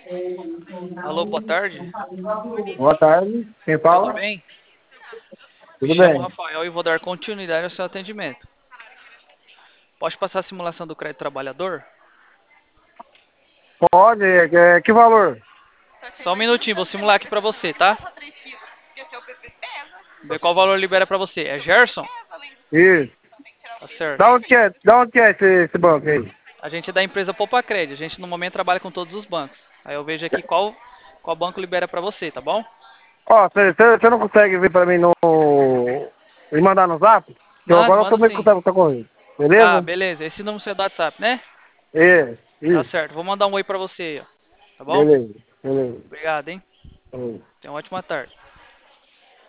Alô, boa tarde. Boa tarde, quem Tudo fala? bem? Me Tudo chamo bem? Rafael e vou dar continuidade ao seu atendimento. Pode passar a simulação do crédito trabalhador? Pode, que valor? Só um minutinho, vou simular aqui pra você, tá? Ver qual valor libera pra você. É Gerson? Isso. Tá certo. Da onde que é esse banco aí? A gente é da empresa Poupa Crédito. A gente no momento trabalha com todos os bancos. Aí eu vejo aqui qual banco libera pra você, tá bom? Ó, você não consegue vir pra mim no... e mandar no zap? Que eu Mando, agora eu tô mando meio sim. com correndo. Tá, Beleza? beleza. Esse número é do WhatsApp, né? Tá Isso. certo. Vou mandar um oi pra você aí, ó. Tá bom? Beleza, beleza. Obrigado, hein? Beleza. Tenha uma ótima tarde.